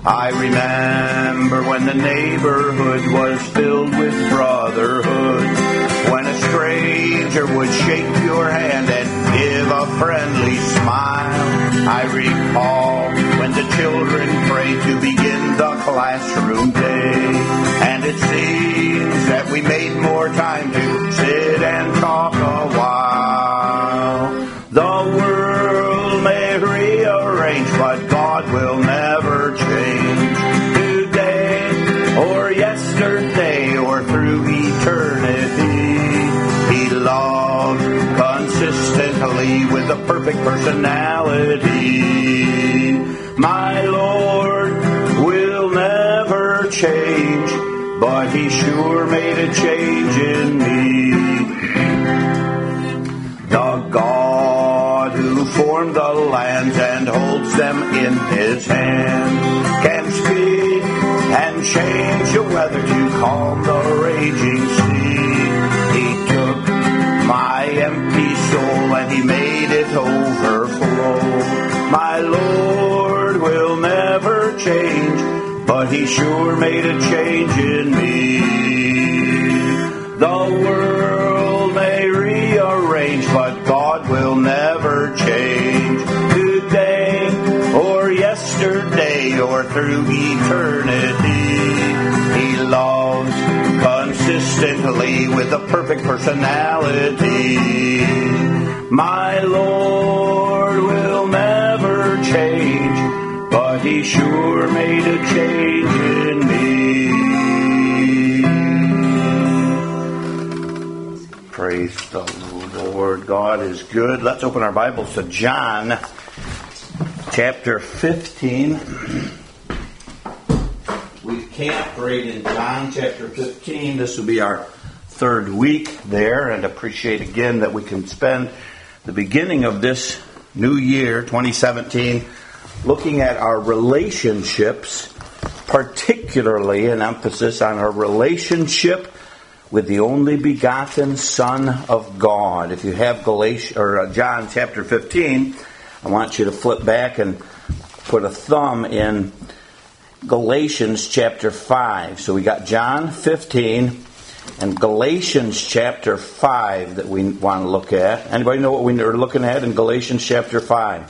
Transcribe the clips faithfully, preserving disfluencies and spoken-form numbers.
I remember when the neighborhood was filled with brotherhood, when a stranger would shake your hand and give a friendly smile. I recall when the children prayed to begin the classroom day, and it seems that we made more time to sit and talk a while. The world may rearrange, but God will never change. Today or yesterday or through eternity, He loves consistently with a perfect personality. My Lord will never change, but He sure made a change in me. The God who formed the lands and holds them in His hand can speak and change the weather to calm the raging sea. He took my empty soul and He made it overflow. My Lord will never change, but He sure made a change in me. The world may rearrange, but God will never change. Today or yesterday or through eternity, He loves consistently with a perfect personality. My Lord will never change, but He sure made a change in me. Praise the Lord. God is good. Let's open our Bibles to John chapter fifteen. We camped right in John chapter fifteen. This will be our third week there, and appreciate again that we can spend the beginning of this new year, twenty seventeen, looking at our relationships, particularly an emphasis on our relationship with the only begotten Son of God. If you have Galatians or John chapter fifteen, I want you to flip back and put a thumb in Galatians chapter five. So we got John fifteen and Galatians chapter five that we want to look at. Anybody know what we're looking at in Galatians chapter five?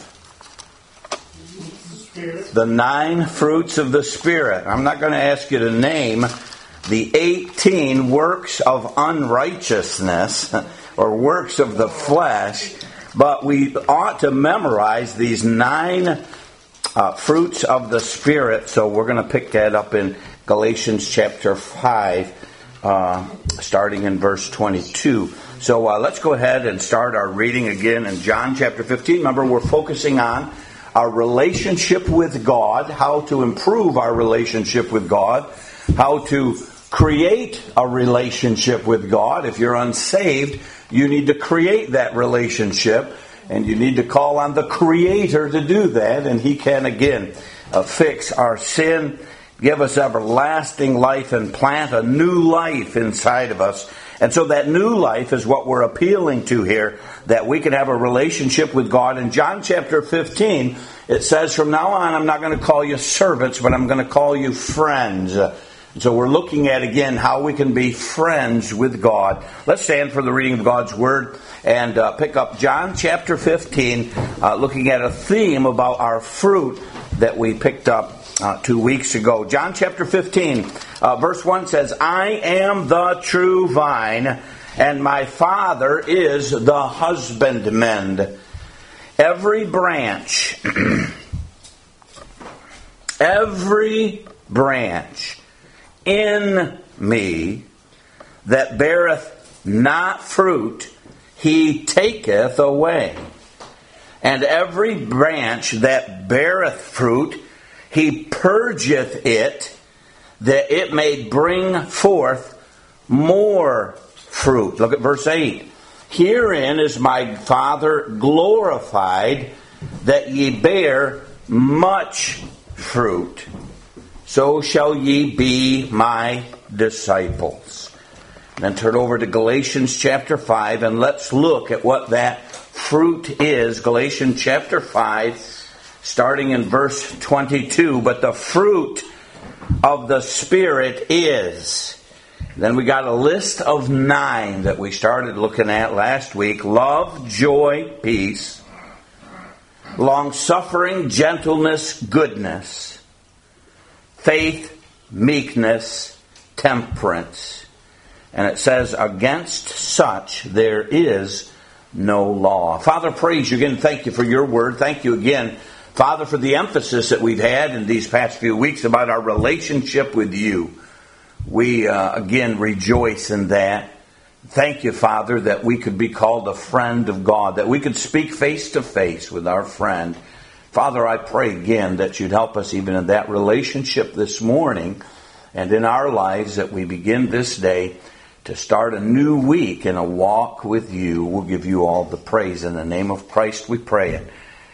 The nine fruits of the Spirit. I'm not going to ask you to name the eighteen works of unrighteousness or works of the flesh, but we ought to memorize these nine uh, fruits of the Spirit. So we're going to pick that up in Galatians chapter five, uh, starting in verse twenty-two. So uh, let's go ahead and start our reading again in John chapter fifteen. Remember, we're focusing on our relationship with God, how to improve our relationship with God, how to create a relationship with God. If you're unsaved, you need to create that relationship, and you need to call on the Creator to do that, and He can again uh, fix our sin, give us everlasting life, and plant a new life inside of us. And so that new life is what we're appealing to here, that we can have a relationship with God. In John chapter fifteen, it says, from now on, I'm not going to call you servants, but I'm going to call you friends. So we're looking at, again, how we can be friends with God. Let's stand for the reading of God's Word and uh, pick up John chapter fifteen, uh, looking at a theme about our fruit that we picked up uh, two weeks ago. John chapter fifteen, uh, verse one says, I am the true vine, and my Father is the husbandman. Every branch, every branch in me that beareth not fruit, He taketh away. And every branch that beareth fruit, He purgeth it, that it may bring forth more fruit. Look at verse eight. Herein is my Father glorified, that ye bear much fruit. So shall ye be my disciples. And then turn over to Galatians chapter five, and let's look at what that fruit is. Galatians chapter five, starting in verse twenty-two. But the fruit of the Spirit is... Then we got a list of nine that we started looking at last week. Love, joy, peace, long-suffering, gentleness, goodness, faith, meekness, temperance. And it says, against such there is no law. Father, praise you again. Thank you for your word. Thank you again, Father, for the emphasis that we've had in these past few weeks about our relationship with you. We, uh, again, rejoice in that. Thank you, Father, that we could be called a friend of God, that we could speak face to face with our friend. Father, I pray again that you'd help us even in that relationship this morning and in our lives, that we begin this day to start a new week in a walk with you. We'll give you all the praise. In the name of Christ we pray it.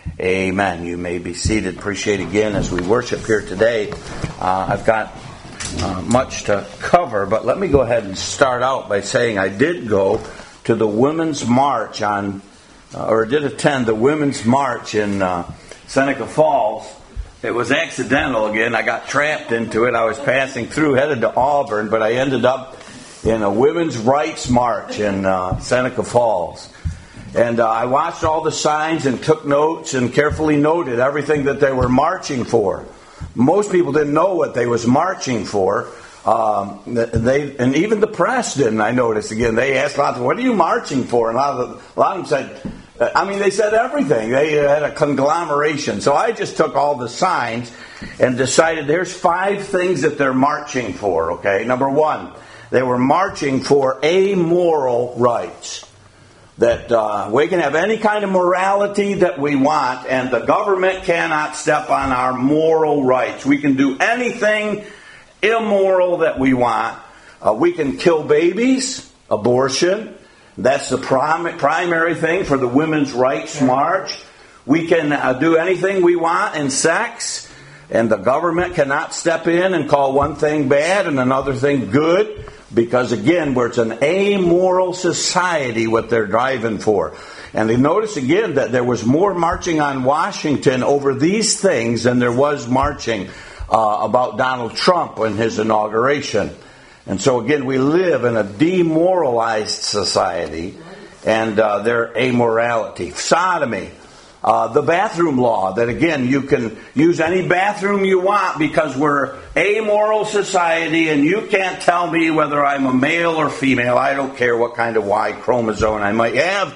Amen. You may be seated. Appreciate again as we worship here today. Uh, I've got uh, much to cover, but let me go ahead and start out by saying I did go to the Women's March on, uh, or did attend the Women's March in uh, Seneca Falls. It was accidental again. I got trapped into it. I was passing through, headed to Auburn, but I ended up in a Women's Rights March in uh, Seneca Falls. And uh, I watched all the signs and took notes and carefully noted everything that they were marching for. Most people didn't know what they was marching for. Um, they and even the press didn't, I noticed. Again, they asked lots of, what are you marching for? And a lot of, a lot of them said, I mean, they said everything. They had a conglomeration. So I just took all the signs and decided there's five things that they're marching for, okay? Number one, they were marching for amoral rights. That uh, we can have any kind of morality that we want, and the government cannot step on our moral rights. We can do anything immoral that we want. Uh, we can kill babies, abortion. That's the prim- primary thing for the Women's Rights March. We can uh, do anything we want in sex, and the government cannot step in and call one thing bad and another thing good. Because, again, where it's an amoral society, what they're driving for. And they notice, again, that there was more marching on Washington over these things than there was marching uh, about Donald Trump and his inauguration. And so, again, we live in a demoralized society, and uh, their amorality. Sodomy. Uh, the bathroom law, that again, you can use any bathroom you want because we're amoral society and you can't tell me whether I'm a male or female. I don't care what kind of Y chromosome I might have.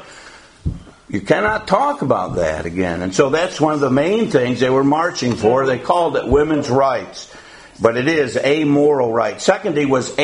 You cannot talk about that again. And so that's one of the main things they were marching for. They called it women's rights, but it is amoral rights. Secondly was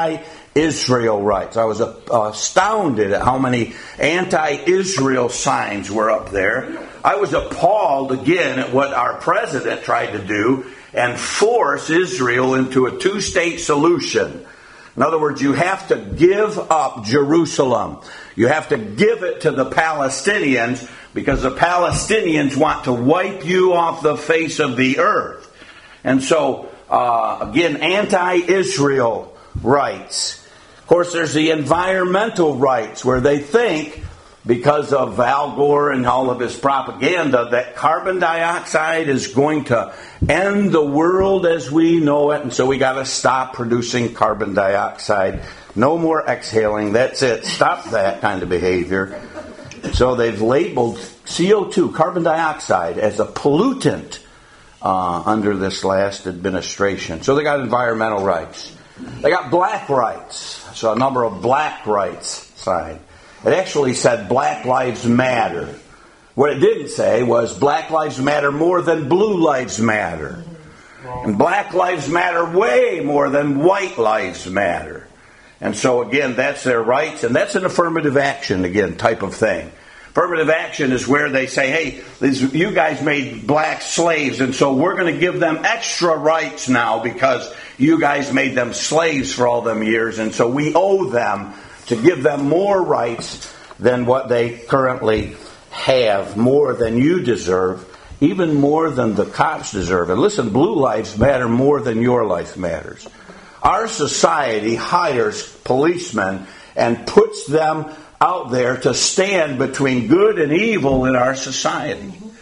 anti-Israel rights. I was uh, astounded at how many anti-Israel signs were up there. I was appalled again at what our president tried to do and force Israel into a two-state solution. In other words, you have to give up Jerusalem. You have to give it to the Palestinians because the Palestinians want to wipe you off the face of the earth. And so, uh, again, anti-Israel rights. Of course, there's the environmental rights where they think, because of Al Gore and all of his propaganda, that carbon dioxide is going to end the world as we know it, and so we got to stop producing carbon dioxide. No more exhaling. That's it. Stop that kind of behavior. So they've labeled C O two, carbon dioxide, as a pollutant uh, under this last administration. So they got environmental rights. They got black rights. So a number of black rights side. It actually said Black Lives Matter. What it didn't say was Black Lives Matter more than Blue Lives Matter. And Black Lives Matter way more than White Lives Matter. And so, again, that's their rights. And that's an affirmative action, again, type of thing. Affirmative action is where they say, hey, these, you guys made black slaves, and so we're going to give them extra rights now because you guys made them slaves for all them years, and so we owe them to give them more rights than what they currently have, more than you deserve, even more than the cops deserve. And listen, blue lives matter more than your life matters. Our society hires policemen and puts them out there to stand between good and evil in our society.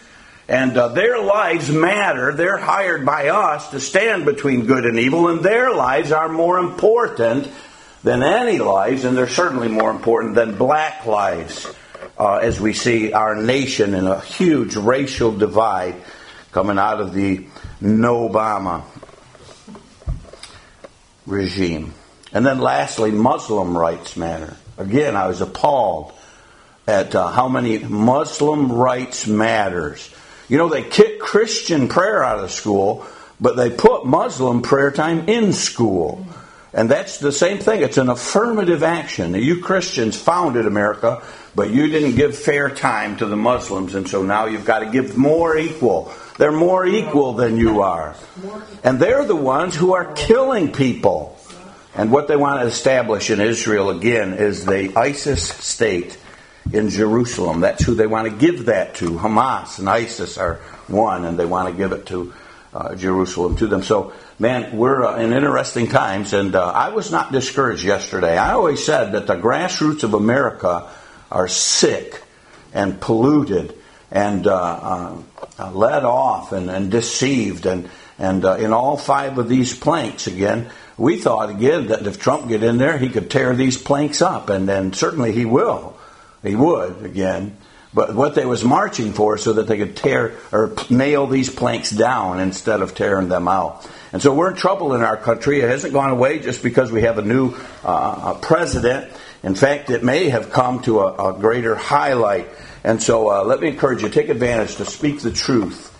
And uh, their lives matter. They're hired by us to stand between good and evil, and their lives are more important than any lives, and they're certainly more important than black lives, uh, as we see our nation in a huge racial divide coming out of the no-Obama regime. And then lastly, Muslim rights matter. Again, I was appalled at uh, how many Muslim rights matters. You know, they kick Christian prayer out of school, but they put Muslim prayer time in school. And that's the same thing. It's an affirmative action. You Christians founded America, but you didn't give fair time to the Muslims, and so now you've got to give more equal. They're more equal than you are. And they're the ones who are killing people. And what they want to establish in Israel, again, is the ISIS state in Jerusalem. That's who they want to give that to. Hamas and ISIS are one, and they want to give it to uh, Jerusalem to them. So, man, we're uh, in interesting times, and uh, I was not discouraged yesterday. I always said that the grassroots of America are sick and polluted and uh, uh, led off and, and deceived. And, and uh, in all five of these planks, again, we thought, again, that if Trump get in there, he could tear these planks up, and then certainly he will. He would, again. But what they was marching for is so that they could tear or nail these planks down instead of tearing them out. And so we're in trouble in our country. It hasn't gone away just because we have a new uh, president. In fact, it may have come to a, a greater highlight. And so uh, let me encourage you, take advantage to speak the truth.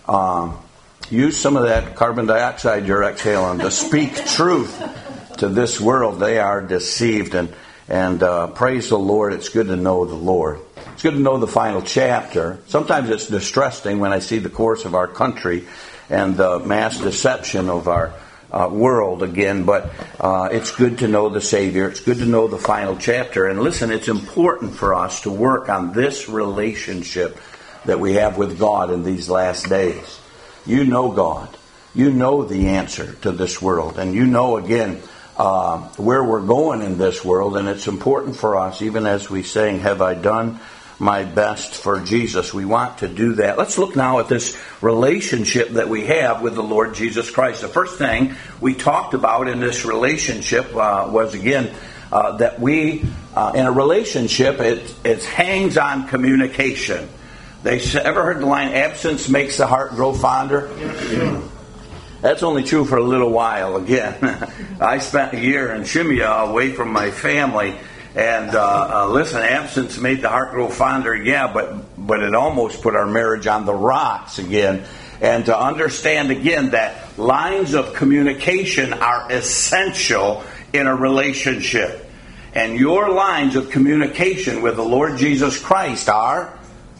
Um, use some of that carbon dioxide you're exhaling to speak truth to this world. They are deceived. And And uh, praise the Lord, it's good to know the Lord. It's good to know the final chapter. Sometimes it's distressing when I see the course of our country and the mass deception of our uh, world again. But uh, it's good to know the Savior. It's good to know the final chapter. And listen, it's important for us to work on this relationship that we have with God in these last days. You know God. You know the answer to this world. And you know, again, Uh, where we're going in this world, and it's important for us, even as we sing, "Have I done my best for Jesus?" We want to do that. Let's look now at this relationship that we have with the Lord Jesus Christ. The first thing we talked about in this relationship uh, was, again, uh, that we, uh, in a relationship, it, it hangs on communication. They ever heard the line, "Absence makes the heart grow fonder"? Yeah. That's only true for a little while. Again, I spent a year in Shimea away from my family, and uh, uh, listen, absence made the heart grow fonder, yeah, but but it almost put our marriage on the rocks again. And to understand again that lines of communication are essential in a relationship, and your lines of communication with the Lord Jesus Christ are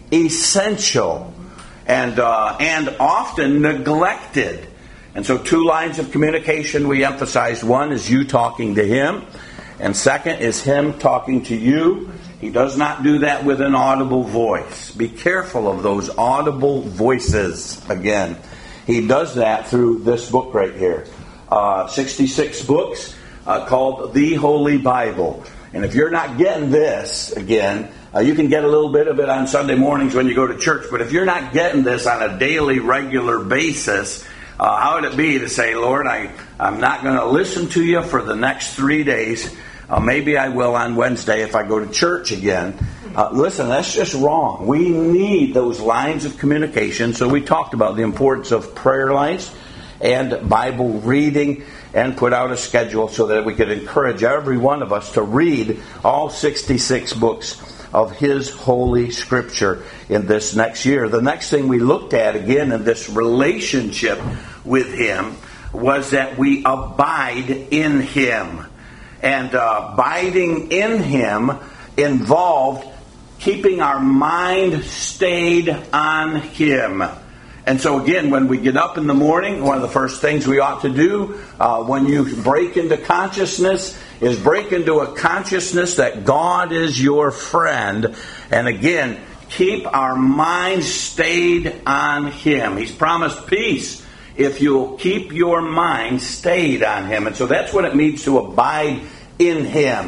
essential and uh, and often neglected. And so two lines of communication we emphasized. One is you talking to Him, and second is Him talking to you. He does not do that with an audible voice. Be careful of those audible voices. Again, He does that through this book right here. Uh, sixty-six books uh, called the Holy Bible. And if you're not getting this, again, uh, you can get a little bit of it on Sunday mornings when you go to church. But if you're not getting this on a daily, regular basis, Uh, how would it be to say, "Lord, I, I'm not going to listen to you for the next three days. Uh, maybe I will on Wednesday if I go to church again." Uh, listen, that's just wrong. We need those lines of communication. So we talked about the importance of prayer life and Bible reading, and put out a schedule so that we could encourage every one of us to read all sixty-six books of His Holy Scripture in this next year. The next thing we looked at, again, in this relationship with Him was that we abide in Him. And uh, abiding in Him involved keeping our mind stayed on Him. And so again, when we get up in the morning, one of the first things we ought to do uh, when you break into consciousness is break into a consciousness that God is your friend. And again, keep our minds stayed on Him. He's promised peace if you'll keep your mind stayed on Him. And so that's what it means to abide in Him.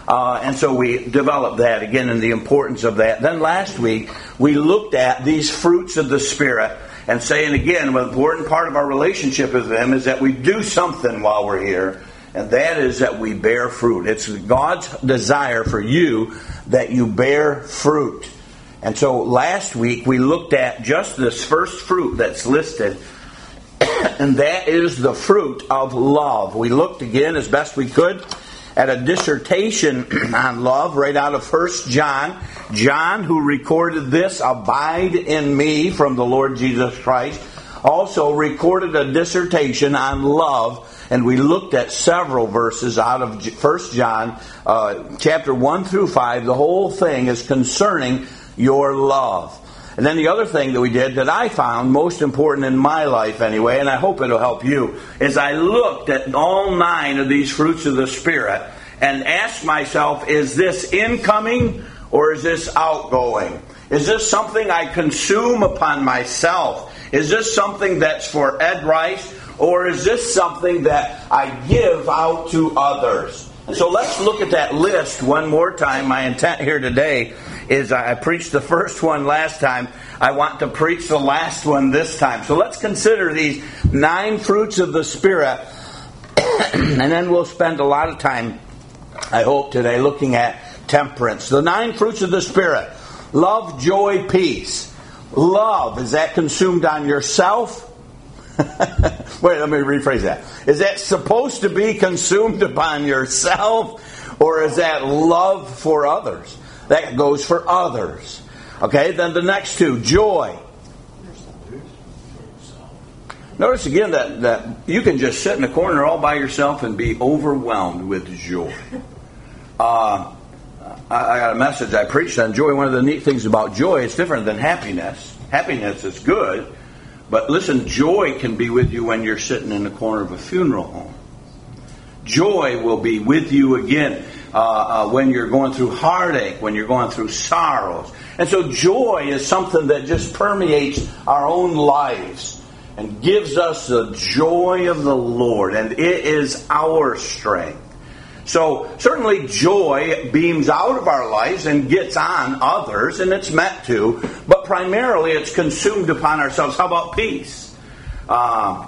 Uh, and so we developed that again and the importance of that. Then last week we looked at these fruits of the Spirit and saying again, an important part of our relationship with them is that we do something while we're here, and that is that we bear fruit. It's God's desire for you that you bear fruit. And so last week we looked at just this first fruit that's listed, and that is the fruit of love. We looked again as best we could at a dissertation on love right out of First John. John, who recorded this, "Abide in me," from the Lord Jesus Christ, also recorded a dissertation on love, and we looked at several verses out of First John, uh, chapter one through five. The whole thing is concerning your love. And then the other thing that we did that I found most important in my life anyway, and I hope it'll help you, is I looked at all nine of these fruits of the Spirit and asked myself, is this incoming or is this outgoing? Is this something I consume upon myself? Is this something that's for Ed Rice? Or is this something that I give out to others? And so let's look at that list one more time. My intent here today is I preached the first one last time. I want to preach the last one this time. So let's consider these nine fruits of the Spirit. And then we'll spend a lot of time, I hope, today looking at temperance. The nine fruits of the Spirit. Love, joy, peace. Love, is that consumed on yourself? Wait, let me rephrase that. Is that supposed to be consumed upon yourself? Or is that love for others? That goes for others. Okay, then the next two. Joy. Notice again that, that you can just sit in a corner all by yourself and be overwhelmed with joy. Uh, I, I got a message I preached on joy. One of the neat things about joy, it's different than happiness. Happiness is good. But listen, joy can be with you when you're sitting in the corner of a funeral home. Joy will be with you again uh, uh, when you're going through heartache, when you're going through sorrows. And so joy is something that just permeates our own lives and gives us the joy of the Lord. And it is our strength. So certainly joy beams out of our lives and gets on others, and it's meant to. But primarily it's consumed upon ourselves. How about peace? Uh,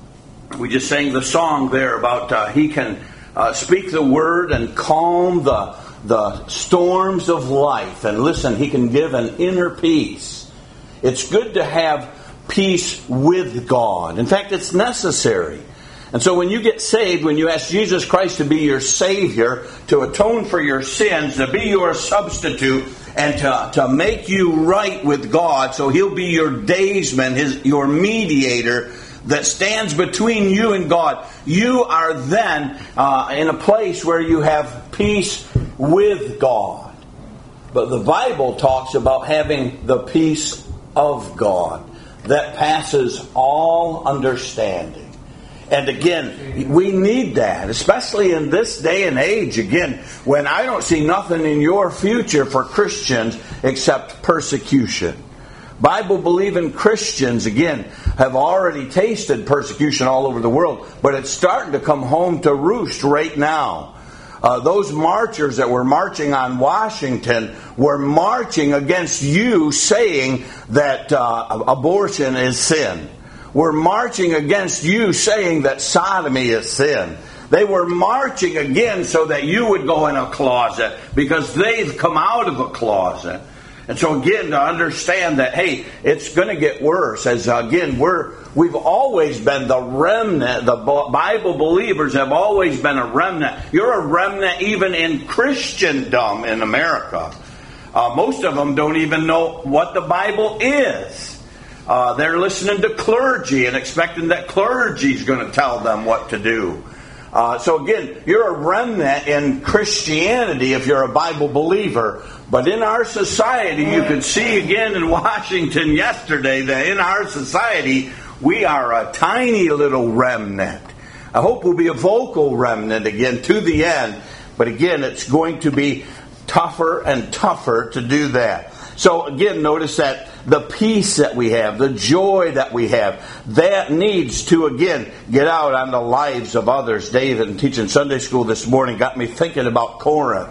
we just sang the song there about uh, he can uh, speak the word and calm the, the storms of life. And listen, he can give an inner peace. It's good to have peace with God. In fact, it's necessary. And so when you get saved, when you ask Jesus Christ to be your Savior, to atone for your sins, to be your substitute, and to, to make you right with God, so He'll be your daysman, his, your mediator that stands between you and God, you are then uh, in a place where you have peace with God. But the Bible talks about having the peace of God that passes all understanding. And again, we need that, especially in this day and age, again, when I don't see nothing in your future for Christians except persecution. Bible-believing Christians, again, have already tasted persecution all over the world, but it's starting to come home to roost right now. Uh, those marchers that were marching on Washington were marching against you saying that uh, abortion is sin. Were marching against you saying that sodomy is sin. They were marching again so that you would go in a closet because they've come out of a closet. And so again, to understand that, hey, it's going to get worse. As again, we're we've always been the remnant. The Bible believers have always been a remnant. You're a remnant even in Christendom in America. Uh, most of them don't even know what the Bible is. Uh, they're listening to clergy and expecting that clergy is going to tell them what to do. Uh, so again, you're a remnant in Christianity if you're a Bible believer. But in our society, you could see again in Washington yesterday that in our society, we are a tiny little remnant. I hope we'll be a vocal remnant again to the end. But again, it's going to be tougher and tougher to do that. So again, notice that the peace that we have, the joy that we have, that needs to, again, get out on the lives of others. David, in teaching Sunday school this morning, got me thinking about Corinth.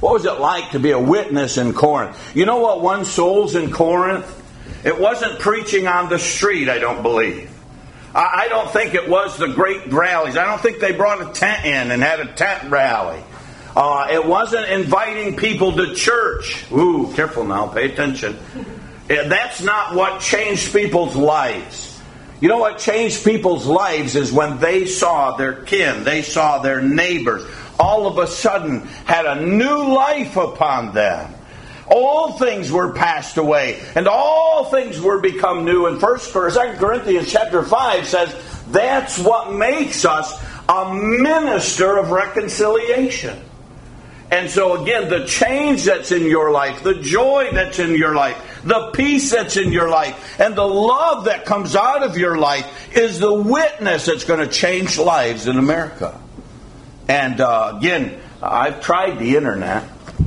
What was it like to be a witness in Corinth? You know what won souls in Corinth? It wasn't preaching on the street, I don't believe. I don't think it was the great rallies. I don't think they brought a tent in and had a tent rally. Uh, it wasn't inviting people to church. Ooh, careful now, pay attention. That's not what changed people's lives. You know what changed people's lives is when they saw their kin, they saw their neighbors, all of a sudden had a new life upon them. All things were passed away, and all things were become new. And First or Second Corinthians chapter five says that's what makes us a minister of reconciliation. And so again, the change that's in your life, the joy that's in your life, the peace that's in your life, and the love that comes out of your life is the witness that's going to change lives in America. And uh, again, I've tried the internet.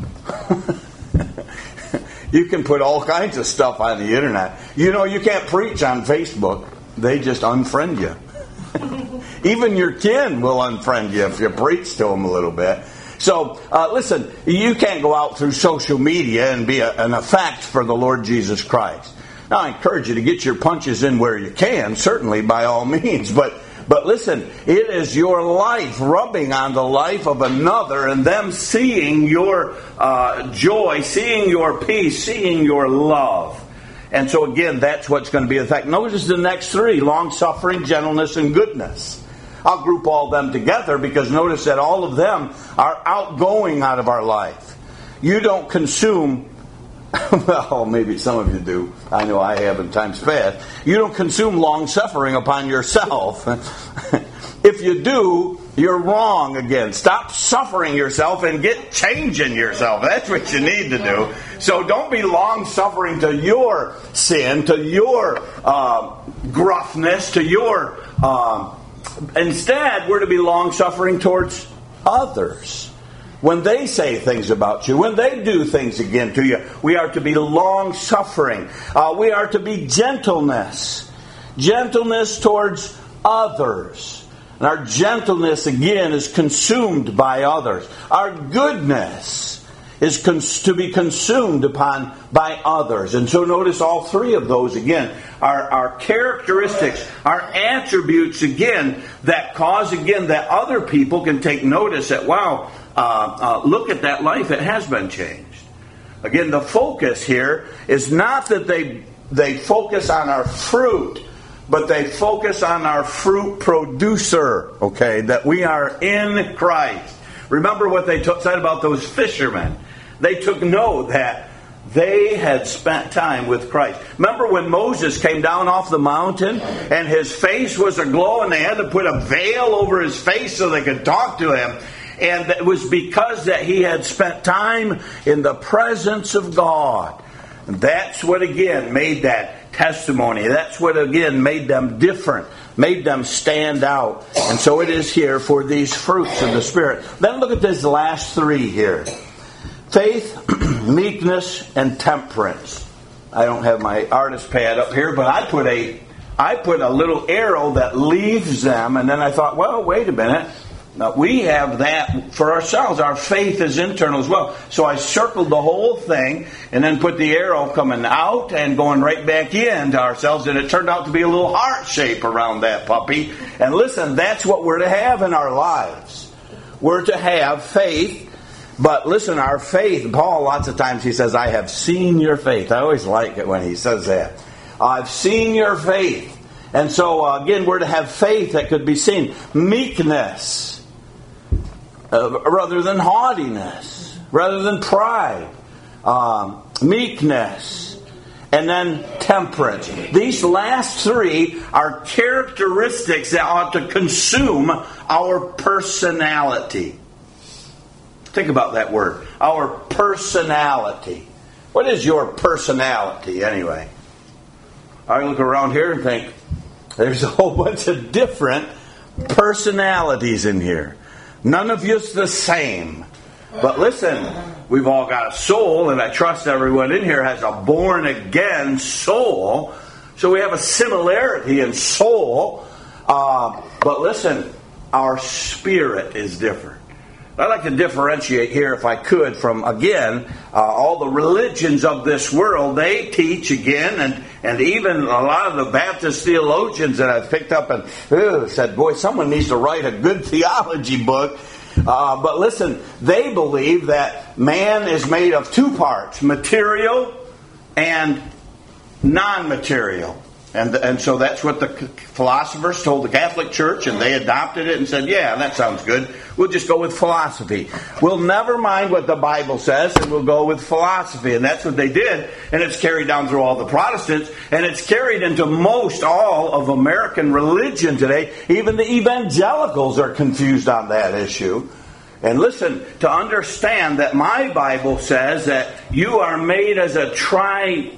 You can put all kinds of stuff on the internet. You know, you can't preach on Facebook. They just unfriend you. Even your kin will unfriend you if you preach to them a little bit. So, uh, listen, you can't go out through social media and be a, an effect for the Lord Jesus Christ. Now, I encourage you to get your punches in where you can, certainly, by all means. But But listen, it is your life rubbing on the life of another and them seeing your uh, joy, seeing your peace, seeing your love. And so again, that's what's going to be the fact. Notice the next three: long-suffering, gentleness, and goodness. I'll group all of them together because notice that all of them are outgoing out of our life. You don't consume... Well, maybe some of you do. I know I have in times past. You don't consume long-suffering upon yourself. If you do, you're wrong again. Stop suffering yourself and get change in yourself. That's what you need to do. So don't be long-suffering to your sin, to your uh, gruffness, to your... Uh, instead, we're to be long-suffering towards others. When they say things about you, when they do things again to you, we are to be long-suffering. Uh, we are to be gentleness. Gentleness towards others. And our gentleness, again, is consumed by others. Our goodness is cons- to be consumed upon by others. And so notice all three of those, again, are, are characteristics, are attributes, again, that cause, again, that other people can take notice that, wow, Uh, uh, look at that life. It has been changed. Again, the focus here is not that they they focus on our fruit, but they focus on our fruit producer, okay, that we are in Christ. Remember what they t- said about those fishermen. They took note that they had spent time with Christ. Remember when Moses came down off the mountain and his face was aglow and they had to put a veil over his face so they could talk to him? And it was because that he had spent time in the presence of God. And that's what, again, made that testimony. That's what, again, made them different, made them stand out. And so it is here for these fruits of the Spirit. Then look at these last three here. Faith, meekness, and temperance. I don't have my artist pad up here, but I put a, I put a little arrow that leaves them. And then I thought, well, wait a minute. Now, we have that for ourselves. Our faith is internal as well. So I circled the whole thing and then put the arrow coming out and going right back into ourselves. And it turned out to be a little heart shape around that puppy. And listen, that's what we're to have in our lives. We're to have faith. But listen, our faith, Paul lots of times he says, I have seen your faith. I always like it when he says that. I've seen your faith. And so, uh, again, we're to have faith that could be seen. Meekness. Uh, rather than haughtiness, rather than pride, um, meekness, and then temperance. These last three are characteristics that ought to consume our personality. Think about that word, our personality. What is your personality anyway? I look around here and think, there's a whole bunch of different personalities in here. None of you's the same. But listen, we've all got a soul, and I trust everyone in here has a born-again soul. So we have a similarity in soul. Uh, but listen, our spirit is different. I'd like to differentiate here, if I could, from, again, uh, all the religions of this world. They teach, again, and, and even a lot of the Baptist theologians that I've picked up and ugh, said, boy, someone needs to write a good theology book. Uh, but listen, they believe that man is made of two parts, material and non-material. And, and so that's what the philosophers told the Catholic Church, and they adopted it and said, yeah, that sounds good. We'll just go with philosophy. We'll never mind what the Bible says, and we'll go with philosophy. And that's what they did, and it's carried down through all the Protestants, and it's carried into most all of American religion today. Even the evangelicals are confused on that issue. And listen, to understand that my Bible says that you are made as a tri,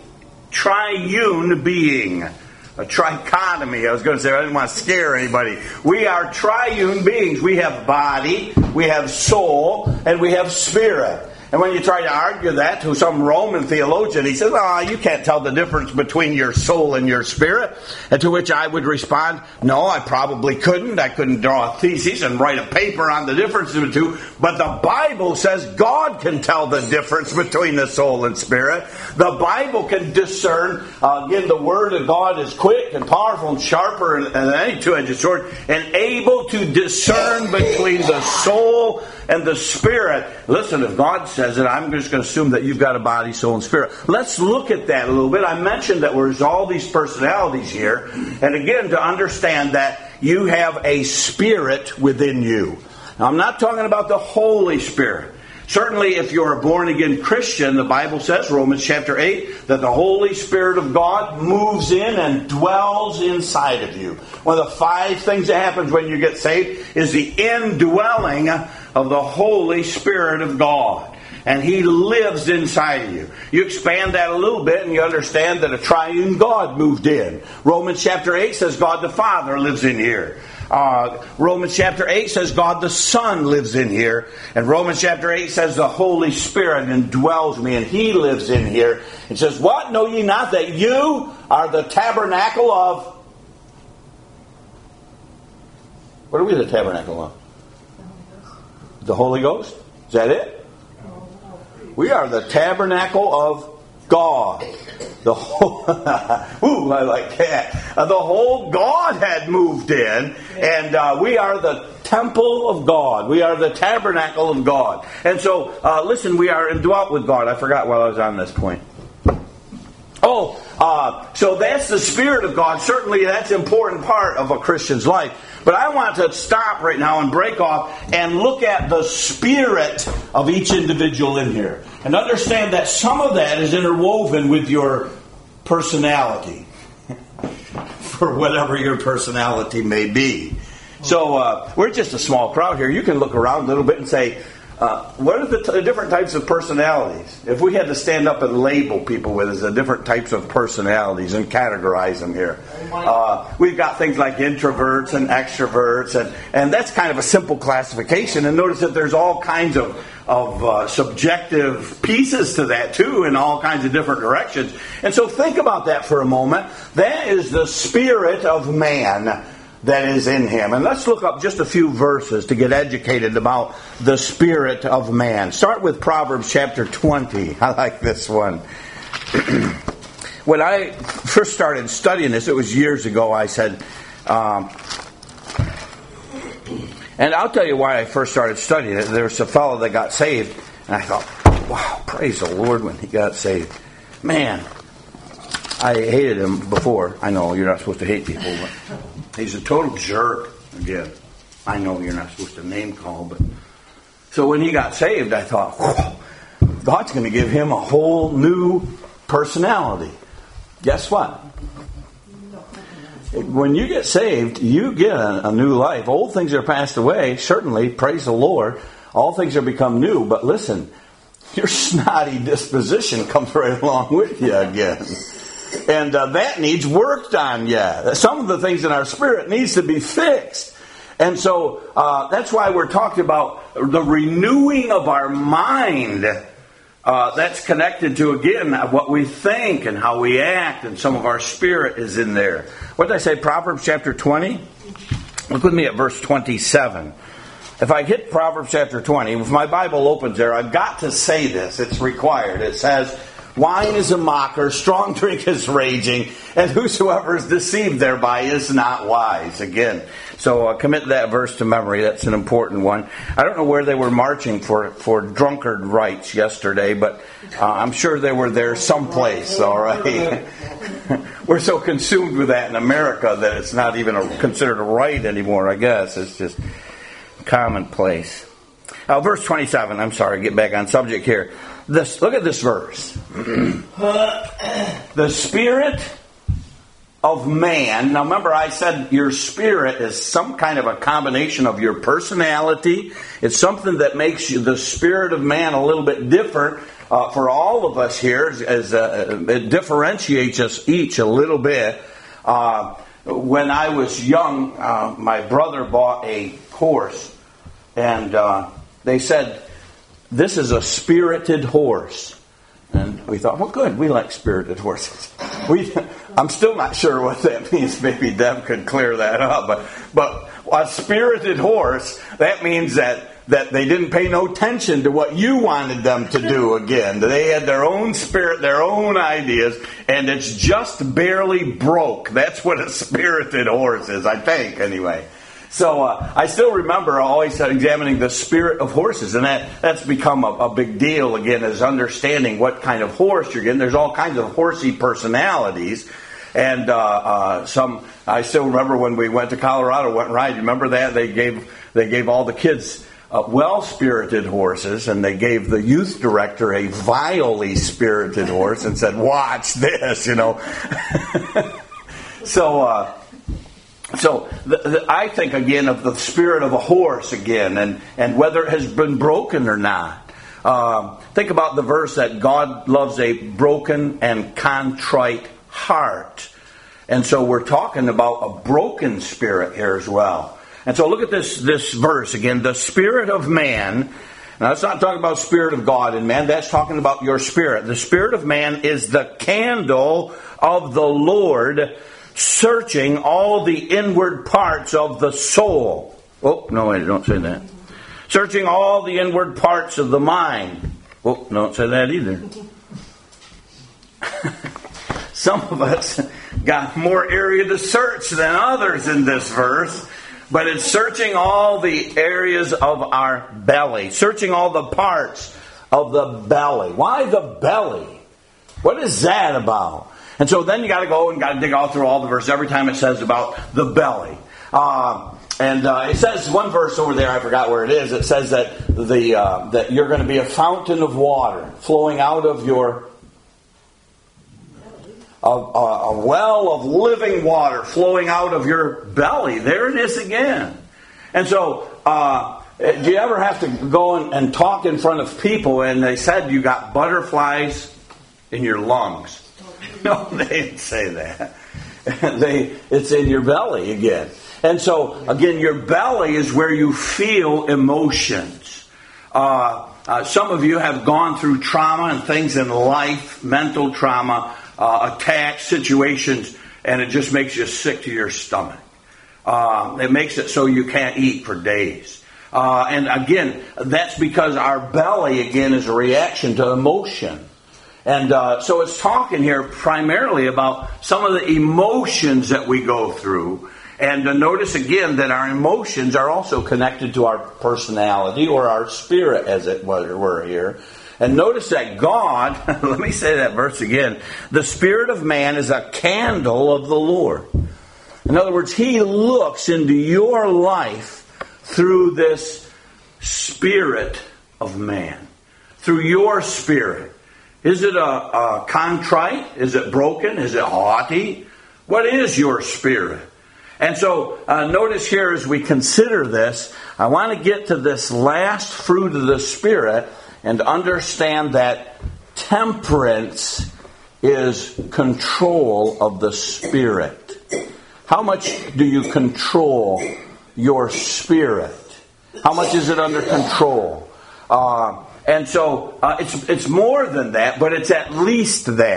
triune being. A trichotomy. I was going to say, I didn't want to scare anybody. We are triune beings. We have body, we have soul, and we have spirit. And when you try to argue that to some Roman theologian, he says, oh, you can't tell the difference between your soul and your spirit. And to which I would respond, no, I probably couldn't. I couldn't draw a thesis and write a paper on the difference of the two. But the Bible says God can tell the difference between the soul and spirit. The Bible can discern. Uh, again, the Word of God is quick and powerful and sharper than any two-edged sword, and able to discern between the soul and the spirit. Listen, if God says it, I'm just going to assume that you've got a body, soul, and spirit. Let's look at that a little bit. I mentioned that there's all these personalities here. And again, to understand that you have a spirit within you. Now, I'm not talking about the Holy Spirit. Certainly, if you're a born-again Christian, the Bible says, Romans chapter eight, that the Holy Spirit of God moves in and dwells inside of you. One of the five things that happens when you get saved is the indwelling of the Holy Spirit of God. And He lives inside of you. You expand that a little bit and you understand that a triune God moved in. Romans chapter eight says God the Father lives in here. Uh, Romans chapter eight says God the Son lives in here. And Romans chapter eight says the Holy Spirit indwells me and He lives in here. It says, what? Know ye not that you are the tabernacle of... What are we the tabernacle of? The Holy Ghost? Is that it? We are the tabernacle of God. The whole, ooh, I like that. Uh, the whole God had moved in, and uh, we are the temple of God. We are the tabernacle of God. And so, uh, listen, we are indwelt with God. I forgot while I was on this point. Oh, uh, so that's the Spirit of God. Certainly that's an important part of a Christian's life. But I want to stop right now and break off and look at the spirit of each individual in here. And understand that some of that is interwoven with your personality. For whatever your personality may be. So uh, we're just a small crowd here. You can look around a little bit and say, Uh, what are the t- different types of personalities? If we had to stand up and label people with as the different types of personalities and categorize them here. Uh, we've got things like introverts and extroverts, and, and that's kind of a simple classification. And notice that there's all kinds of, of uh, subjective pieces to that too, in all kinds of different directions. And so think about that for a moment. That is the spirit of man that is in him. And let's look up just a few verses to get educated about the spirit of man. Start with Proverbs chapter twenty. I like this one. When I first started studying this, it was years ago, I said, um, and I'll tell you why I first started studying it. There was a fellow that got saved, and I thought, wow, praise the Lord when he got saved. Man, I hated him before. I know you're not supposed to hate people, but he's a total jerk. Again, I know you're not supposed to name call, but so when he got saved, I thought, whoa, God's going to give him a whole new personality. Guess what? When you get saved, you get a, a new life. Old things are passed away. Certainly, praise the Lord. All things are become new. But listen, your snotty disposition comes right along with you again. And uh, that needs worked on yet. Some of the things in our spirit needs to be fixed. And so uh, that's why we're talking about the renewing of our mind. Uh, that's connected to, again, what we think and how we act. And some of our spirit is in there. What did I say? Proverbs chapter twenty? Look with me at verse twenty-seven. if I hit Proverbs chapter twenty, if my Bible opens there, I've got to say this. It's required. It says, wine is a mocker, strong drink is raging, and whosoever is deceived thereby is not wise. Again, so uh, commit that verse to memory. That's an important one. I don't know where they were marching for, for drunkard rights yesterday, but uh, I'm sure they were there someplace, all right? We're so consumed with that in America that it's not even a, considered a right anymore, I guess. It's just commonplace. Uh, verse twenty-seven, I'm sorry, get back on subject here. This, look at this verse. The spirit of man. Now remember, I said your spirit is some kind of a combination of your personality. It's something that makes you the spirit of man a little bit different uh, for all of us here. As uh, it differentiates us each a little bit. Uh, when I was young, uh, my brother bought a horse, and uh, they said, "This is a spirited horse." And we thought, well, good, we like spirited horses. We, I'm still not sure what that means. Maybe Deb could clear that up. But, but a spirited horse, that means that, that they didn't pay no attention to what you wanted them to do again. They had their own spirit, their own ideas, and it's just barely broke. That's what a spirited horse is, I think, anyway. So uh, I still remember always examining the spirit of horses, and that, that's become a, a big deal again, is understanding what kind of horse you're getting. There's all kinds of horsey personalities, and uh, uh, some. I still remember when we went to Colorado, went and ride. You remember that they gave they gave all the kids uh, well-spirited horses, and they gave the youth director a vilely spirited horse, and said, "Watch this," you know. so. Uh, So the, the, I think again of the spirit of a horse again, and, and whether it has been broken or not. Uh, think about the verse that God loves a broken and contrite heart. And so we're talking about a broken spirit here as well. And so look at this, this verse again. The spirit of man. Now that's not talking about spirit of God in man. That's talking about your spirit. The spirit of man is the candle of the Lord, searching all the inward parts of the soul. Oh, no, wait, don't say that. Searching all the inward parts of the mind. Oh, don't say that either. Some of us got more area to search than others in this verse, but it's searching all the areas of our belly. Searching all the parts of the belly. Why the belly? What is that about? And so then you got to go and got to dig all through all the verses every time it says about the belly. Uh, and uh, it says one verse over there, I forgot where it is. It says that the uh, that you're going to be a fountain of water flowing out of your a, a, a well of living water flowing out of your belly. There it is again. And so, uh, do you ever have to go and, and talk in front of people and they said you got butterflies in your lungs? No, they didn't say that. they, it's in your belly again. And so, again, your belly is where you feel emotions. Uh, uh, some of you have gone through trauma and things in life, mental trauma, uh, attacks, situations, and it just makes you sick to your stomach. Uh, it makes it so you can't eat for days. Uh, and again, that's because our belly, again, is a reaction to emotion. And uh, so it's talking here primarily about some of the emotions that we go through. And uh, notice again that our emotions are also connected to our personality or our spirit, as it were here. And notice that God, let me say that verse again, the spirit of man is a candle of the Lord. In other words, He looks into your life through this spirit of man, through your spirit. Is it a, a contrite? Is it broken? Is it haughty? What is your spirit? And so uh, notice here as we consider this, I want to get to this last fruit of the Spirit and understand that temperance is control of the Spirit. How much do you control your spirit? How much is it under control? Uh, And so uh, it's it's more than that, but it's at least that.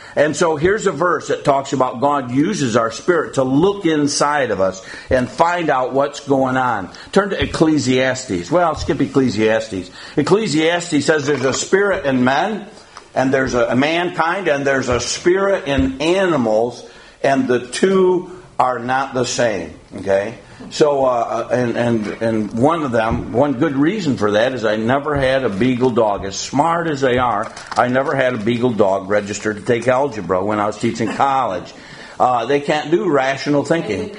And so here's a verse that talks about God uses our spirit to look inside of us and find out what's going on. Turn to Ecclesiastes. Well, skip Ecclesiastes. Ecclesiastes says there's a spirit in men, and there's a mankind, and there's a spirit in animals, and the two are not the same. Okay? So, uh, and, and and one of them, one good reason for that is I never had a beagle dog. As smart as they are, I never had a beagle dog registered to take algebra when I was teaching college. Uh, they can't do rational thinking.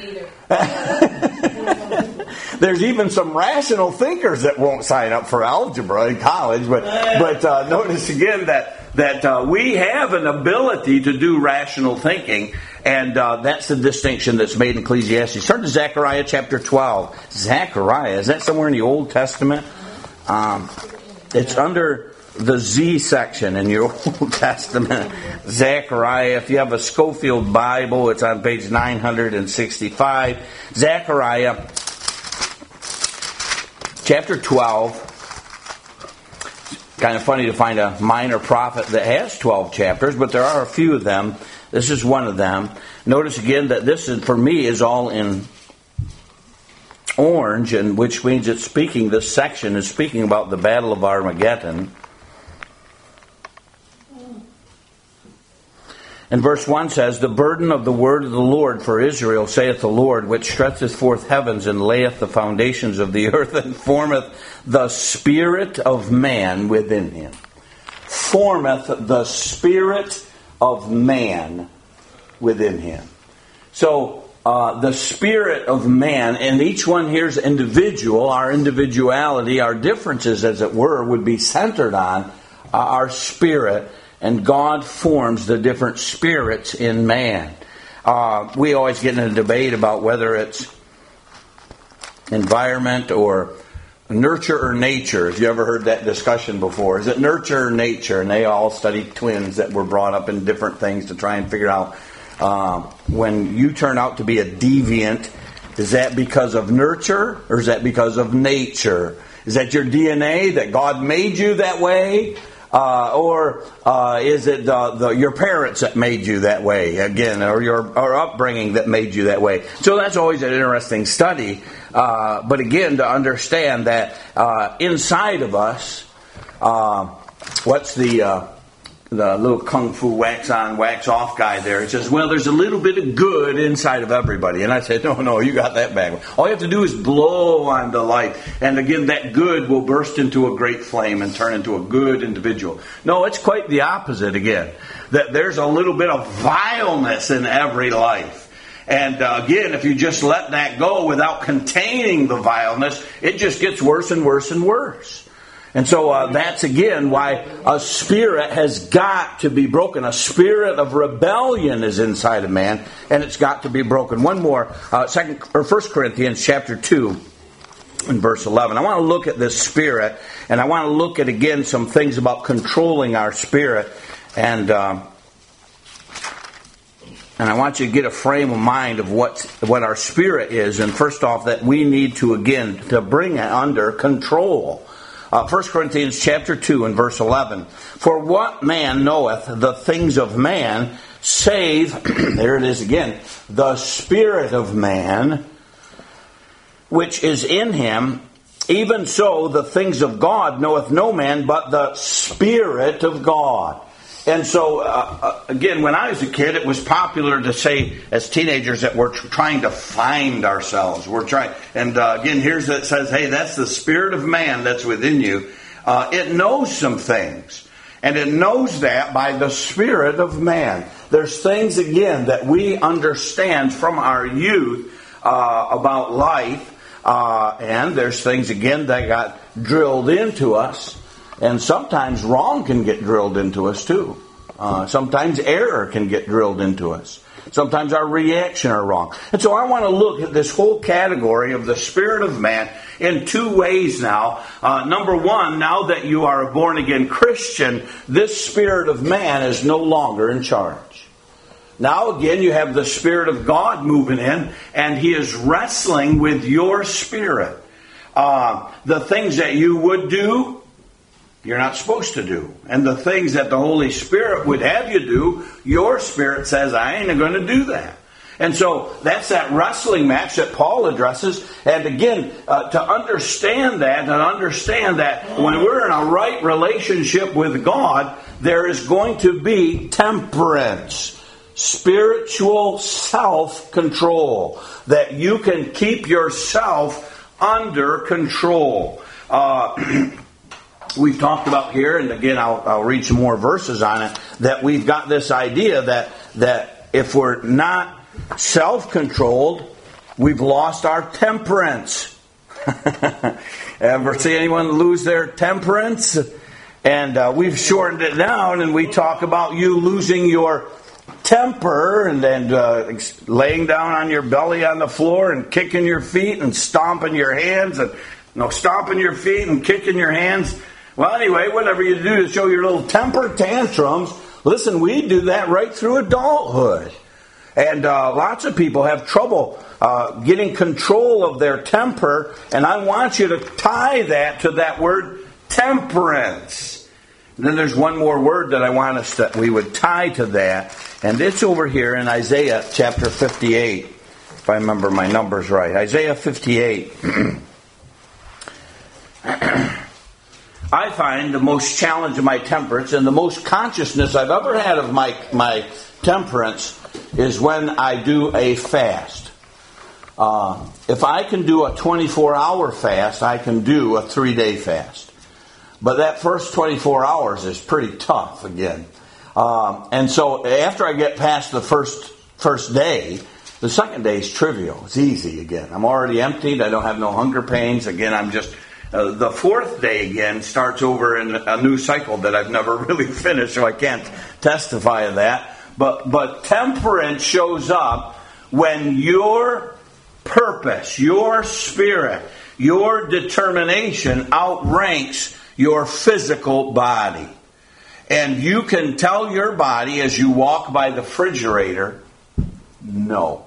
There's even some rational thinkers that won't sign up for algebra in college. But but uh, notice again that that uh, we have an ability to do rational thinking. And uh, that's the distinction that's made in Ecclesiastes. Turn to Zechariah chapter twelve. Zechariah, is that somewhere in the Old Testament? Um, it's under the Z section in your Old Testament. Zechariah, if you have a Schofield Bible, it's on page nine hundred sixty-five. Zechariah chapter twelve. Kind of funny to find a minor prophet that has twelve chapters, but there are a few of them. This is one of them. Notice again that this, is, for me, is all in orange, and which means it's speaking, this section is speaking about the Battle of Armageddon. And verse one says, "The burden of the word of the Lord for Israel, saith the Lord, which stretcheth forth heavens, and layeth the foundations of the earth, and formeth the spirit of man within him." Formeth the spirit of man within him. So, uh, the spirit of man, and each one here is individual. Our individuality, our differences, as it were, would be centered on uh, our spirit. And God forms the different spirits in man. Uh, we always get in a debate about whether it's environment or nurture or nature. Have you ever heard that discussion before? Is it nurture or nature? And they all studied twins that were brought up in different things to try and figure out uh, when you turn out to be a deviant, is that because of nurture or is that because of nature? Is that your D N A that God made you that way? Uh, or uh, is it the, the, your parents that made you that way, again, or your or upbringing that made you that way? So that's always an interesting study. Uh, but again, to understand that uh, inside of us, uh, what's the uh, the little kung fu wax on, wax off guy there? He says, well, there's a little bit of good inside of everybody. And I said, no, no, you got that bad. All you have to do is blow on the light. And again, that good will burst into a great flame and turn into a good individual. No, it's quite the opposite again. That there's a little bit of vileness in every life. And uh, again, if you just let that go without containing the vileness, it just gets worse and worse and worse. And so uh, that's again why a spirit has got to be broken. A spirit of rebellion is inside of man, and it's got to be broken. One more, uh, second or First Corinthians chapter two, in verse eleven. I want to look at this spirit, and I want to look at again some things about controlling our spirit, and um, and I want you to get a frame of mind of what what our spirit is. And first off, that we need to again to bring it under control. Uh, First Corinthians chapter two and verse eleven. For what man knoweth the things of man, save, there it is again, the spirit of man, which is in him. Even so, the things of God knoweth no man, but the Spirit of God. And so, uh, again, when I was a kid, it was popular to say, as teenagers, that we're trying to find ourselves. We're trying, and uh, again, here's it says, hey, that's the spirit of man that's within you. Uh, it knows some things, and it knows that by the spirit of man. There's things, again, that we understand from our youth uh, about life, uh, and there's things, again, that got drilled into us. And sometimes wrong can get drilled into us too. Uh, sometimes error can get drilled into us. Sometimes our reaction are wrong. And so I want to look at this whole category of the spirit of man in two ways now. Uh, number one, now that you are a born-again Christian, this spirit of man is no longer in charge. Now again, you have the Spirit of God moving in, and He is wrestling with your spirit. Uh, the things that you would do, you're not supposed to do. And the things that the Holy Spirit would have you do, your spirit says, I ain't going to do that. And so that's that wrestling match that Paul addresses. And again, uh, to understand that and understand that when we're in a right relationship with God, there is going to be temperance, spiritual self-control, that you can keep yourself under control. Uh, we've talked about here, and again, I'll, I'll read some more verses on it, that we've got this idea that, that if we're not self-controlled, we've lost our temperance. Ever see anyone lose their temperance? And uh, we've shortened it down, and we talk about you losing your temper and then uh, laying down on your belly on the floor and kicking your feet and stomping your hands and no stomping your feet and kicking your hands. Well, anyway, whatever you do to show your little temper tantrums, listen, we do that right through adulthood. And uh, lots of people have trouble uh, getting control of their temper. And I want you to tie that to that word temperance. And then there's one more word that I want us that we would tie to that. And it's over here in Isaiah chapter fifty-eight. If I remember my numbers right. Isaiah fifty-eight. I find the most challenge of my temperance and the most consciousness I've ever had of my, my temperance is when I do a fast. Uh, if I can do a twenty-four hour fast, I can do a three-day fast. But that first twenty-four hours is pretty tough again. Um, and so after I get past the first first day, the second day is trivial. It's easy again. I'm already emptied. I don't have no hunger pains. Again, I'm just... Uh, the fourth day again starts over in a new cycle that I've never really finished, so I can't testify to that. But but temperance shows up when your purpose, your spirit, your determination outranks your physical body. And you can tell your body as you walk by the refrigerator, no.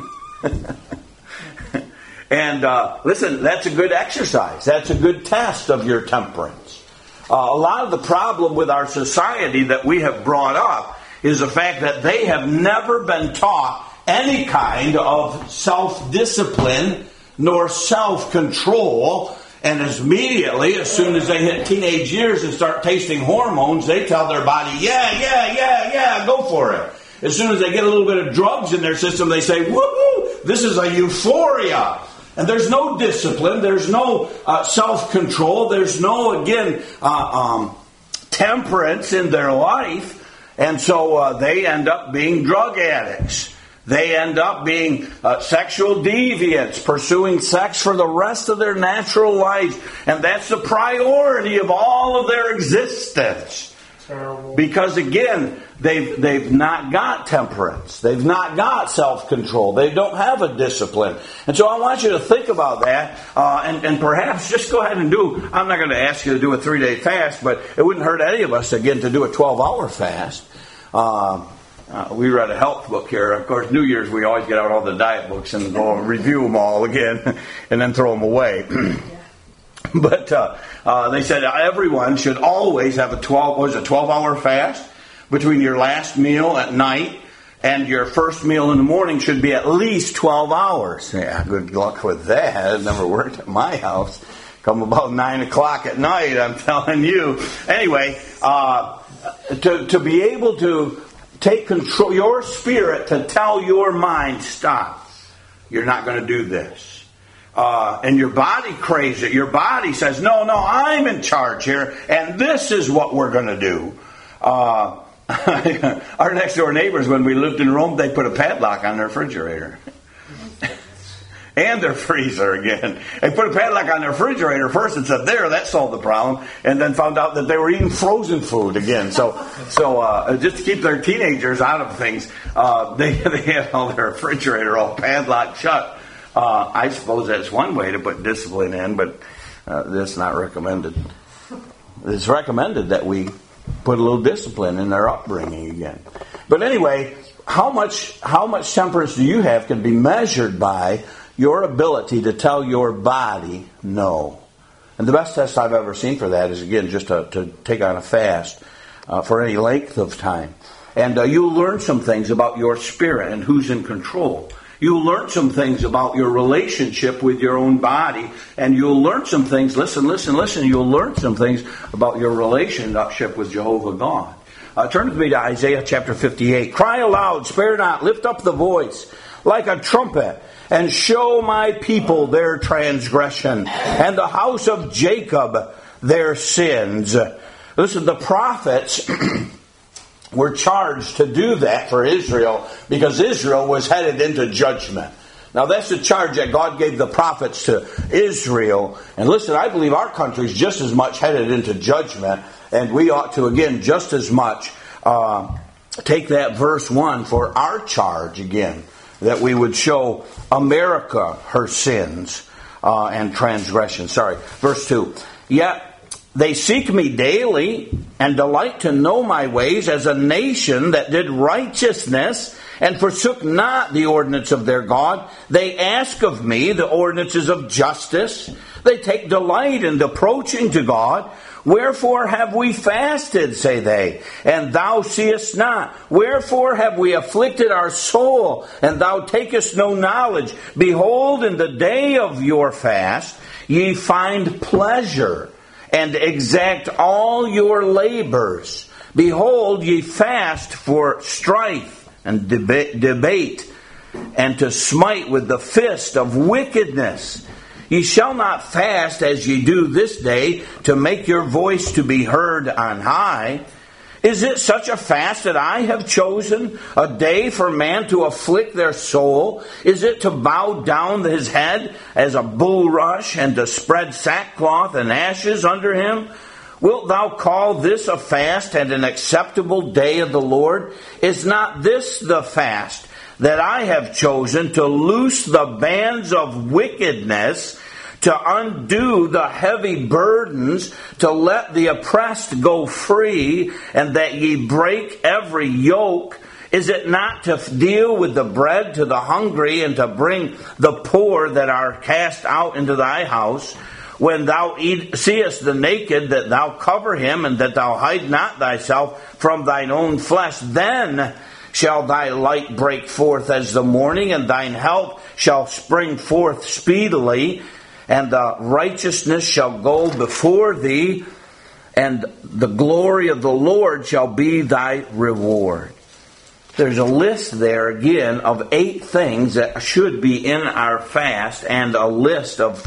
And uh, listen, that's a good exercise. That's a good test of your temperance. Uh, a lot of the problem with our society that we have brought up is the fact that they have never been taught any kind of self-discipline nor self-control. And as immediately, as soon as they hit teenage years and start tasting hormones, they tell their body, yeah, yeah, yeah, yeah, go for it. As soon as they get a little bit of drugs in their system, they say, woohoo, this is a euphoria. And there's no discipline, there's no uh, self-control, there's no, again, uh, um, temperance in their life. And so uh, they end up being drug addicts. They end up being uh, sexual deviants, pursuing sex for the rest of their natural life. And that's the priority of all of their existence. Terrible. Because again, they've they've not got temperance. They've not got self-control. They don't have a discipline. And so I want you to think about that uh, and, and perhaps just go ahead and do, I'm not going to ask you to do a three-day fast, but it wouldn't hurt any of us, again, to do a twelve hour fast. Uh, uh, we read a health book here. Of course, New Year's, we always get out all the diet books and go and review them all again and then throw them away. But uh, uh, they said everyone should always have a twelve was a twelve hour fast between your last meal at night and your first meal in the morning should be at least twelve hours. Yeah, good luck with that. It never worked at my house. Come about nine o'clock at night, I'm telling you. Anyway, uh, to to be able to take control, your spirit to tell your mind, stop. You're not going to do this. Uh, and your body craves it. Your body says, no, no, I'm in charge here, and this is what we're going to do. Uh, our next door neighbors, when we lived in Rome, they put a padlock on their refrigerator. And their freezer again. They put a padlock on their refrigerator first and said, there, that solved the problem. And then found out that they were eating frozen food again. So so uh, just to keep their teenagers out of things, uh, they, they had all their refrigerator all padlocked shut. Uh, I suppose that's one way to put discipline in, but uh, that's not recommended. It's recommended that we put a little discipline in their upbringing again. But anyway, how much how much temperance do you have can be measured by your ability to tell your body no. And the best test I've ever seen for that is, again, just to, to take on a fast uh, for any length of time. And uh, you'll learn some things about your spirit and who's in control. You'll learn some things about your relationship with your own body. And you'll learn some things, listen, listen, listen, you'll learn some things about your relationship with Jehovah God. Uh, turn with me to Isaiah chapter fifty-eight. Cry aloud, spare not, lift up the voice like a trumpet, and show my people their transgression, and the house of Jacob their sins. Listen, the prophets were charged to do that for Israel, because Israel was headed into judgment. Now that's the charge that God gave the prophets to Israel. And listen, I believe our country is just as much headed into judgment, and we ought to, again, just as much uh, take that verse one for our charge again, that we would show America her sins uh, and transgressions. Sorry, verse two. Yet they seek me daily and delight to know my ways, as a nation that did righteousness and forsook not the ordinance of their God. They ask of me the ordinances of justice. They take delight in approaching to God. Wherefore have we fasted, say they, and thou seest not? Wherefore have we afflicted our soul, and thou takest no knowledge? Behold, in the day of your fast ye find pleasure, and exact all your labors. Behold, ye fast for strife and deba- debate, and to smite with the fist of wickedness. Ye shall not fast as ye do this day, to make your voice to be heard on high. Is it such a fast that I have chosen, a day for man to afflict their soul? Is it to bow down his head as a bulrush, and to spread sackcloth and ashes under him? Wilt thou call this a fast and an acceptable day of the Lord? Is not this the fast that I have chosen, to loose the bands of wickedness, to undo the heavy burdens, to let the oppressed go free, and that ye break every yoke? Is it not to deal with the bread to the hungry, and to bring the poor that are cast out into thy house? When thou eat, seest the naked, that thou cover him, and that thou hide not thyself from thine own flesh, then shall thy light break forth as the morning, and thine help shall spring forth speedily, and the righteousness shall go before thee, and the glory of the Lord shall be thy reward. There's a list there again of eight things that should be in our fast, and a list of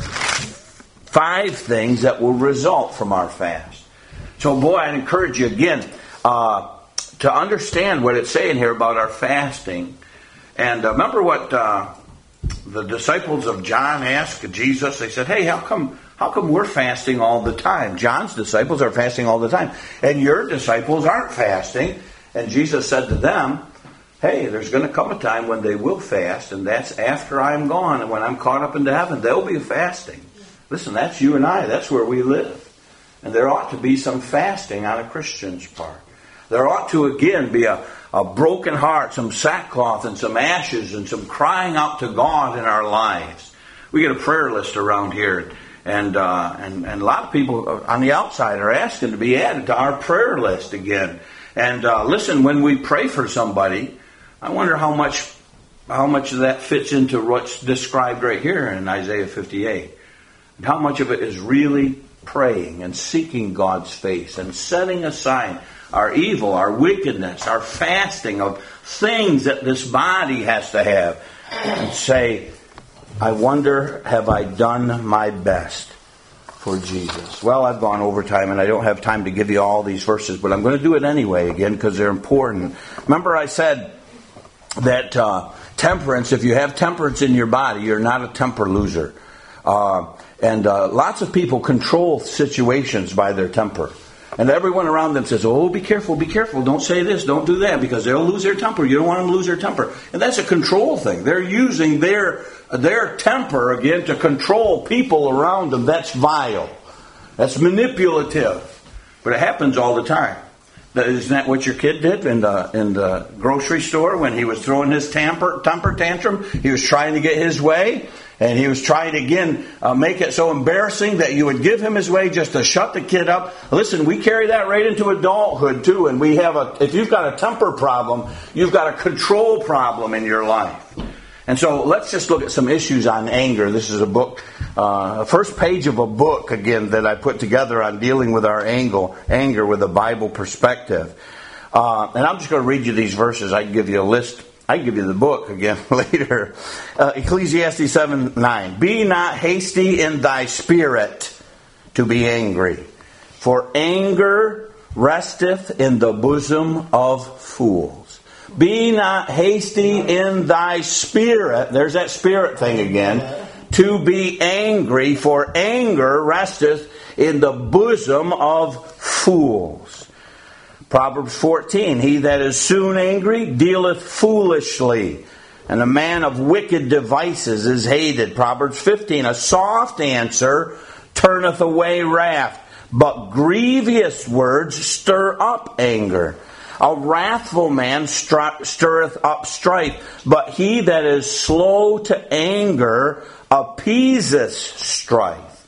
five things that will result from our fast. So boy, I'd encourage you again uh, to understand what it's saying here about our fasting. And uh, remember what uh, the disciples of John asked Jesus. They said, hey, how come how come we're fasting all the time? John's disciples are fasting all the time, and your disciples aren't fasting. And Jesus said to them, hey, there's going to come a time when they will fast, and that's after I'm gone, and when I'm caught up into heaven, they'll be fasting. Listen, that's you and I. That's where we live. And there ought to be some fasting on a Christian's part. There ought to, again, be a, a broken heart, some sackcloth and some ashes and some crying out to God in our lives. We get a prayer list around here, and, uh, and, and a lot of people on the outside are asking to be added to our prayer list again. And uh, listen, when we pray for somebody, I wonder how much, how much of that fits into what's described right here in Isaiah fifty-eight. And how much of it is really praying and seeking God's face and setting aside our evil, our wickedness, our fasting of things that this body has to have, and say, I wonder, have I done my best for Jesus? Well, I've gone over time, and I don't have time to give you all these verses, but I'm going to do it anyway again because they're important. Remember I said that uh, temperance, if you have temperance in your body, you're not a temper loser. Uh, and uh, lots of people control situations by their temper. And everyone around them says, oh, be careful, be careful, don't say this, don't do that, because they'll lose their temper. You don't want them to lose their temper. And that's a control thing. They're using their their temper, again, to control people around them. That's vile. That's manipulative. But it happens all the time. Isn't that what your kid did in the in the grocery store when he was throwing his temper, temper tantrum? He was trying to get his way. And he was trying to, again, uh, make it so embarrassing that you would give him his way just to shut the kid up. Listen, we carry that right into adulthood, too. And we have a, if you've got a temper problem, you've got a control problem in your life. And so let's just look at some issues on anger. This is a book, uh, a first page of a book, again, that I put together on dealing with our anger, anger with a Bible perspective. Uh, and I'm just going to read you these verses. I can give you a list. I can give you the book again later. Uh, Ecclesiastes seven nine. Be not hasty in thy spirit to be angry, for anger resteth in the bosom of fools. Be not hasty in thy spirit, there's that spirit thing again, to be angry, for anger resteth in the bosom of fools. Proverbs fourteen, he that is soon angry dealeth foolishly, and a man of wicked devices is hated. Proverbs fifteen, a soft answer turneth away wrath, but grievous words stir up anger. A wrathful man stirreth up strife, but he that is slow to anger appeaseth strife.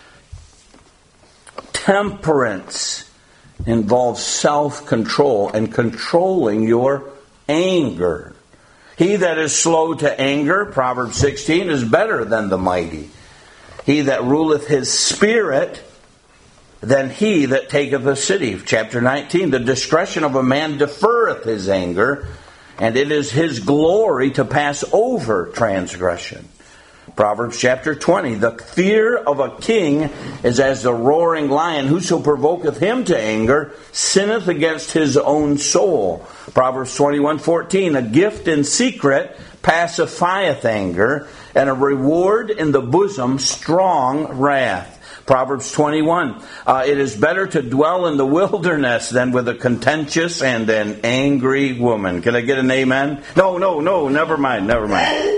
Temperance involves self-control and controlling your anger. He that is slow to anger, Proverbs sixteen, is better than the mighty. He that ruleth his spirit than he that taketh a city. Chapter nineteen, the discretion of a man deferreth his anger, and it is his glory to pass over transgression. Proverbs chapter twenty, the fear of a king is as the roaring lion. Whoso provoketh him to anger sinneth against his own soul. Proverbs twenty-one fourteen, a gift in secret pacifieth anger, and a reward in the bosom strong wrath. Proverbs twenty-one, uh, it is better to dwell in the wilderness than with a contentious and an angry woman. Can I get an amen? No, no, no, never mind, never mind.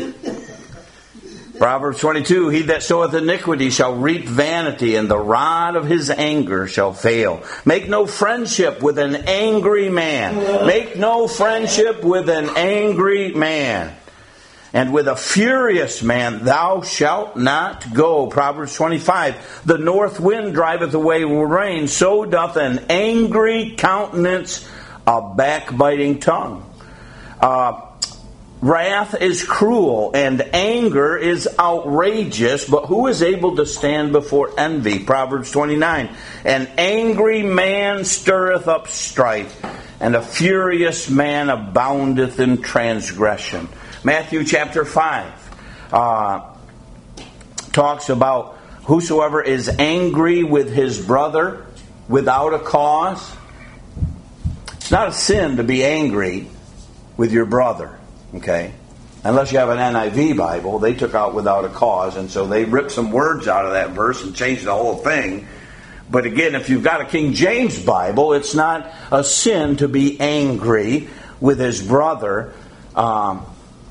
Proverbs twenty-two, he that soweth iniquity shall reap vanity, and the rod of his anger shall fail. Make no friendship with an angry man. Make no friendship with an angry man. And with a furious man thou shalt not go. Proverbs twenty-five, the north wind driveth away rain, so doth an angry countenance a backbiting tongue. Uh, Wrath is cruel and anger is outrageous, but who is able to stand before envy? Proverbs twenty-nine, an angry man stirreth up strife, and a furious man aboundeth in transgression. Matthew chapter five uh, talks about whosoever is angry with his brother without a cause. It's not a sin to be angry with your brother. Okay, unless you have an N I V Bible, they took out without a cause, and so they ripped some words out of that verse and changed the whole thing. But again, if you've got a King James Bible, it's not a sin to be angry with his brother. Um,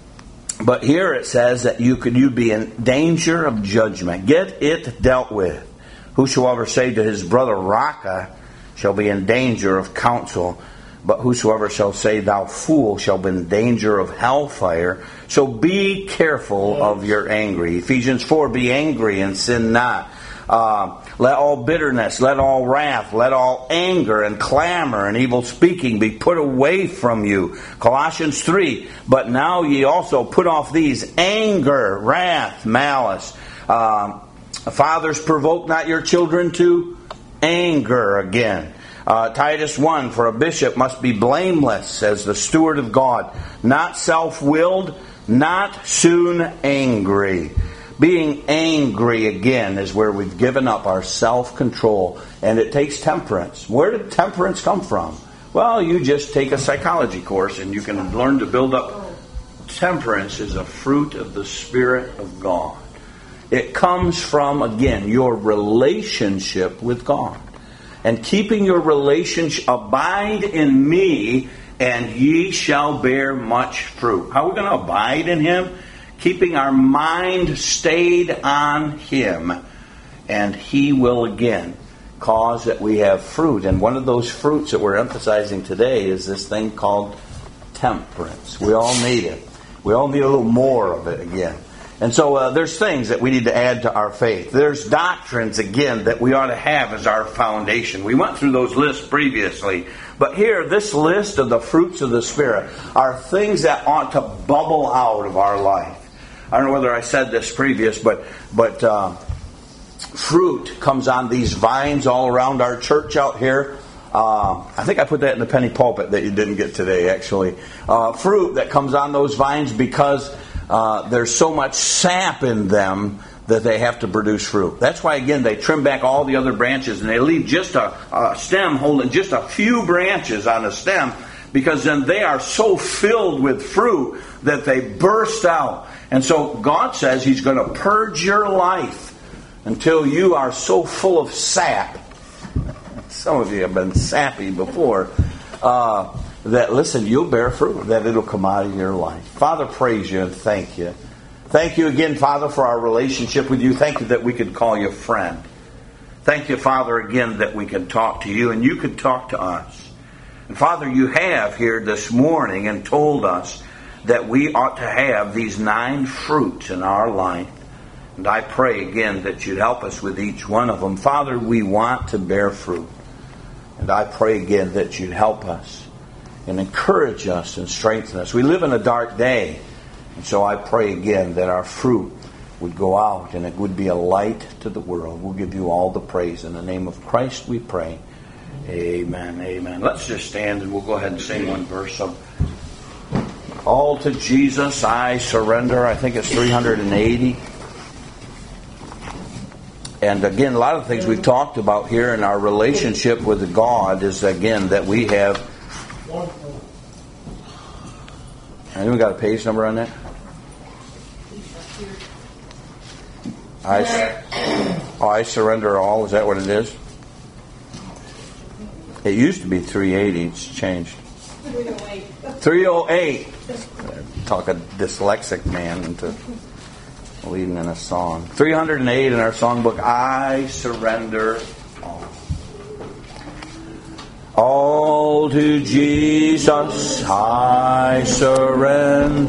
but here it says that you could you be in danger of judgment. Get it dealt with. Whosoever say to his brother, Raca, shall be in danger of counsel. But whosoever shall say, thou fool, shall be in danger of hellfire. So be careful of your anger. Ephesians four, be angry and sin not. Uh, let all bitterness, let all wrath, let all anger and clamor and evil speaking be put away from you. Colossians three, but now ye also put off these: anger, wrath, malice. Uh, fathers, provoke not your children to anger again. Uh, Titus one, for a bishop must be blameless as the steward of God, not self-willed, not soon angry. Being angry, again, is where we've given up our self-control, and it takes temperance. Where did temperance come from? Well, you just take a psychology course and you can learn to build up. Temperance is a fruit of the Spirit of God. It comes from, again, your relationship with God. And keeping your relationship, abide in me, and ye shall bear much fruit. How are we going to abide in Him? Keeping our mind stayed on Him, and He will again cause that we have fruit. And one of those fruits that we're emphasizing today is this thing called temperance. We all need it. We all need a little more of it again. And so uh, there's things that we need to add to our faith. There's doctrines, again, that we ought to have as our foundation. We went through those lists previously. But here, this list of the fruits of the Spirit are things that ought to bubble out of our life. I don't know whether I said this previous, but but uh, fruit comes on these vines all around our church out here. Uh, I think I put that in the penny pulpit that you didn't get today, actually. Uh, fruit that comes on those vines because uh, there's so much sap in them that they have to produce fruit. That's why, again, they trim back all the other branches and they leave just a, a stem holding just a few branches on a stem, because then they are so filled with fruit that they burst out. And so God says He's going to purge your life until you are so full of sap. Some of you have been sappy before. Uh, that, listen, you'll bear fruit, that it'll come out of your life. Father, praise you and thank you. Thank you again, Father, for our relationship with you. Thank you that we could call you friend. Thank you, Father, again, that we can talk to you and you can talk to us. And Father, you have here this morning and told us that we ought to have these nine fruits in our life. And I pray again that you'd help us with each one of them. Father, we want to bear fruit. And I pray again that you'd help us and encourage us and strengthen us. We live in a dark day. And so I pray again that our fruit would go out and it would be a light to the world. We'll give you all the praise. In the name of Christ we pray. Amen. Amen. Let's just stand and we'll go ahead and sing one verse of All to Jesus I Surrender. I think it's three hundred eighty. And again, a lot of the things we've talked about here in our relationship with God is, again, that we have... Anyone got a page number on that? I, oh, I surrender all. Is that what it is? It used to be three eighty. It's changed. three oh eight. three oh eight. Talk a dyslexic man into leading in a song. three hundred eight in our songbook. I surrender all. All to Jesus I surrender.